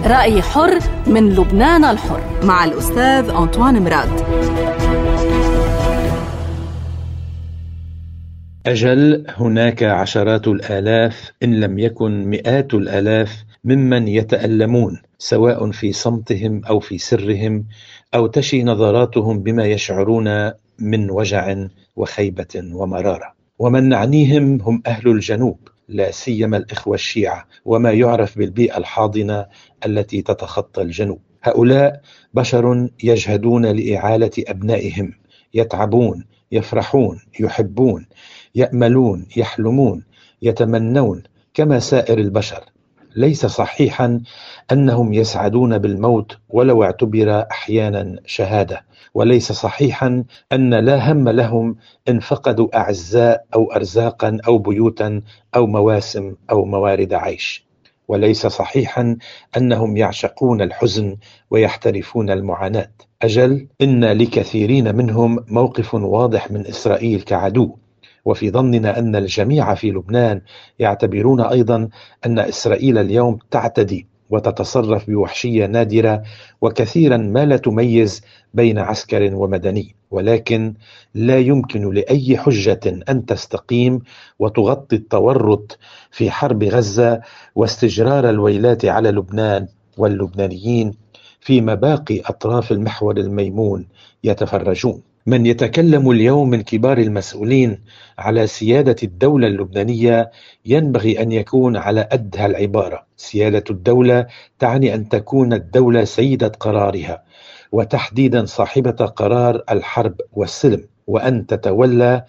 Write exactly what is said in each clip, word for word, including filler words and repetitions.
رأي حر من لبنان الحر مع الأستاذ أنطوان مراد. أجل، هناك عشرات الآلاف إن لم يكن مئات الآلاف ممن يتألمون، سواء في صمتهم أو في سرهم، أو تشي نظراتهم بما يشعرون من وجع وخيبة ومرارة. ومن نعنيهم هم أهل الجنوب، لا سيما الإخوة الشيعة، وما يعرف بالبيئة الحاضنة التي تتخطى الجنوب. هؤلاء بشر يجهدون لإعالة أبنائهم، يتعبون، يفرحون، يحبون، يأملون، يحلمون، يتمنون كما سائر البشر. ليس صحيحا أنهم يسعدون بالموت ولو اعتبر أحيانا شهادة، وليس صحيحا أن لا هم لهم إن فقدوا أعزاء أو أرزاقا أو بيوتا أو مواسم أو موارد عيش، وليس صحيحا أنهم يعشقون الحزن ويحترفون المعاناة. أجل، إن لكثيرين منهم موقف واضح من إسرائيل كعدو، وفي ظننا أن الجميع في لبنان يعتبرون أيضا أن إسرائيل اليوم تعتدي وتتصرف بوحشية نادرة، وكثيرا ما لا تميز بين عسكر ومدني. ولكن لا يمكن لأي حجة أن تستقيم وتغطي التورط في حرب غزة واستجرار الويلات على لبنان واللبنانيين فيما باقي أطراف المحور الميمون يتفرجون. من يتكلم اليوم من كبار المسؤولين على سيادة الدولة اللبنانية ينبغي أن يكون على أدهى العبارة. سيادة الدولة تعني أن تكون الدولة سيدة قرارها، وتحديدا صاحبة قرار الحرب والسلم، وأن تتولى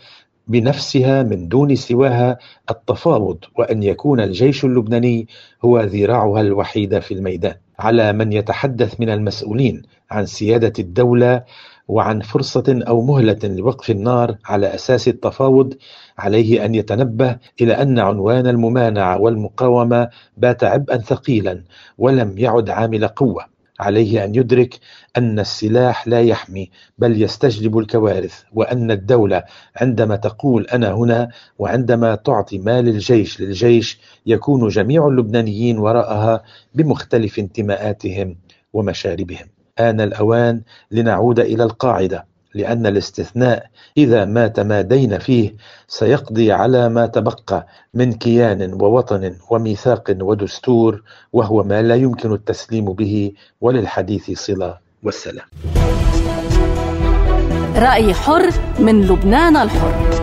بنفسها من دون سواها التفاوض، وأن يكون الجيش اللبناني هو ذراعها الوحيدة في الميدان. على من يتحدث من المسؤولين عن سيادة الدولة وعن فرصة أو مهلة لوقف النار على أساس التفاوض، عليه أن يتنبه إلى أن عنوان الممانعة والمقاومة بات عبئا ثقيلا ولم يعد عامل قوة. عليه أن يدرك أن السلاح لا يحمي بل يستجلب الكوارث، وأن الدولة عندما تقول أنا هنا وعندما تعطي مال الجيش للجيش يكون جميع اللبنانيين وراءها بمختلف انتماءاتهم ومشاربهم. آن الأوان لنعود إلى القاعدة، لأن الاستثناء إذا ما تمادينا فيه سيقضي على ما تبقى من كيان ووطن وميثاق ودستور، وهو ما لا يمكن التسليم به وللحديث صلة. والسلام. رأي حر من لبنان الحر.